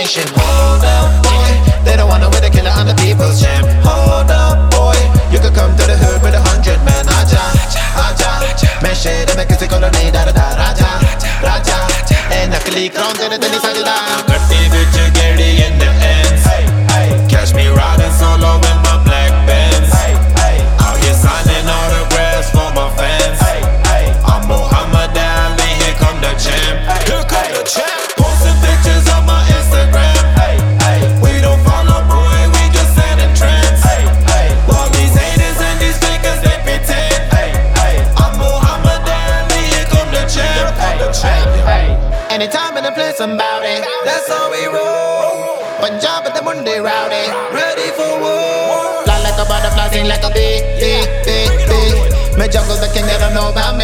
nation. Hold up, boy, they don't wanna with a killer on the people's champ. Hold up, boy, you could come to the hood with 100 men. Aja, aja, मैं शेर में किसी को नहीं डरदा. Raja, raja, ए नकली crown तेरे ते नहीं सजदा. गड्डी विच गेड़ी in the ends. Catch me riding solo in my black Benz. Out here signing autographs for my fans. I'm Muhammad Ali, here come the champ. Here come the champ. Posting pictures on my Instagram. We don't follow, boy, we just set in trends. All these haters and these fakers, they pretend. I'm Muhammad Ali, here come the champ. Anytime in a place, I'm bout it. That's how we roll. Punjab at the Monday rowdy, ready for war. Fly like a butterfly, sing like a bee, bee, bee, bee. Me jungle the king, they don't know about me.